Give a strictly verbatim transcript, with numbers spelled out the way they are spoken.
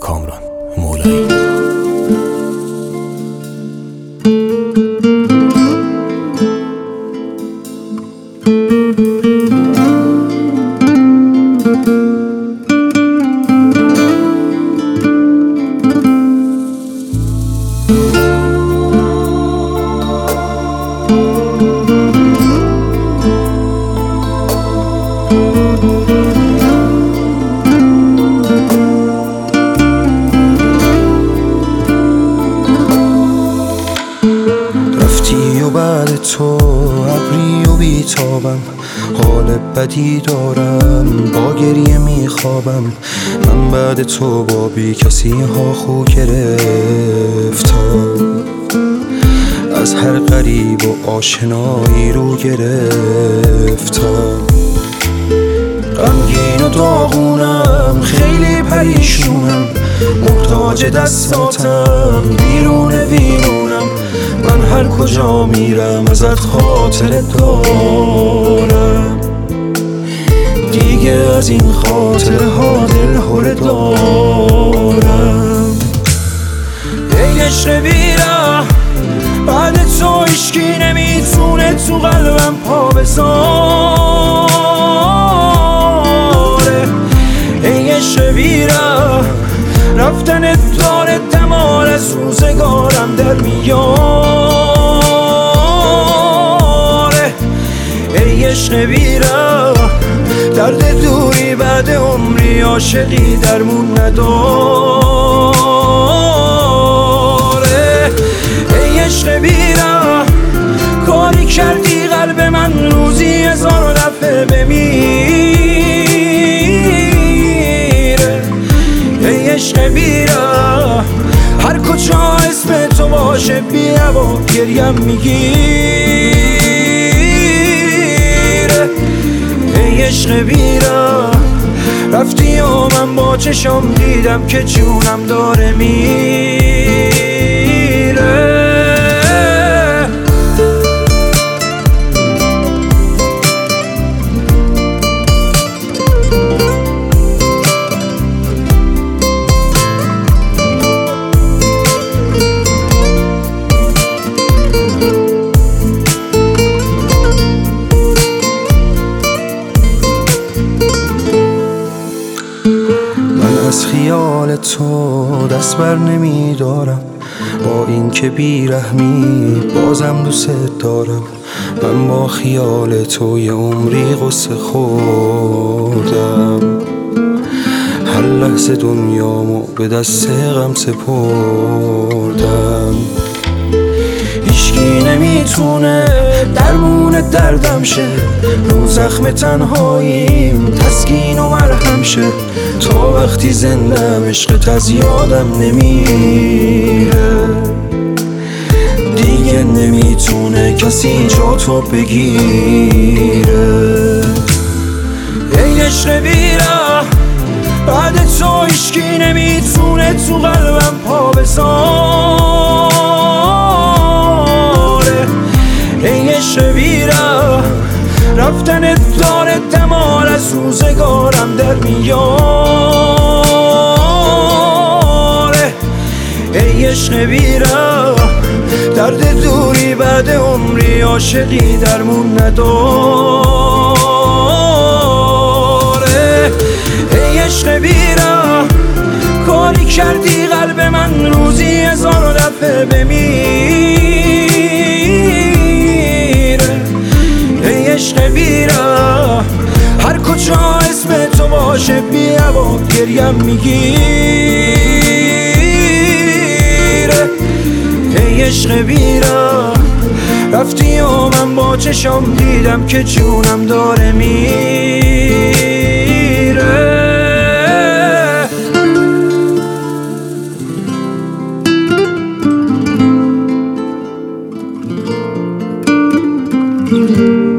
کامران مولایی. رفتی و بعد تو ابری و بیتابم، حال بدی دارم با گریه میخوابم. من بعد تو با بی کسی ها خو گرفتم، از هر غریب و آشنایی رو گرفتم. غمگین و داغونم، خیلی پریشونم، محتاج دستاتم، بیرون ویرونم. من هر کجا میرم ازت خاطر دارم، دیگه از این خاطره ها دل هره دارم. ای عشق بیره، بعد تو هیچکی نمیتونه تو قلبم پا بذاره. ای عشق بیره، رفتن داره دمار از روزگارم در میاره. ای عشق بیره، درد دوری بعد عمری عاشقی درمون نداره. ای عشق بیره، کاری کردی قلب من روزی هزار دفعه بمیره. ای عشق بیره، هر کجا اسم تو باشه بی هوا گریم میگیره. ای عشق بیره، رفتی و من با چشم دیدم که جونم داره میره. از خیال تو دست بر نمی دارم، با این که بیرحمی بازم دوست دارم. من با خیال تو یه عمری غصه خوردم، هر لحظه دنیامو به دست غم سپردم. هیچکی نمیتونه درمون دردم شه، رو زخم تنهاییم تسکین و مرهم شه. تا وقتی زندم عشقت از یادم نمیره، دیگه نمیتونه کسی جا تو بگیره. ای عشق بیره، بعد تو هیچکی نمیتونه تو قلبم پا بذاره. ای عشق بیره، رفتن داره دمار از روزگارم در میاره. ای عشق بیره، درد دوری بعد عمری عاشقی درمون نداره. ای عشق بیره، کاری کردی قلب من روزی هزار دفعه بمیره. ای عشق بیره، هر کجا اسم تو باشه بی هوا گریم میگیره. ای عشق بیره، رفتی و من با چشم دیدم که جونم داره میره.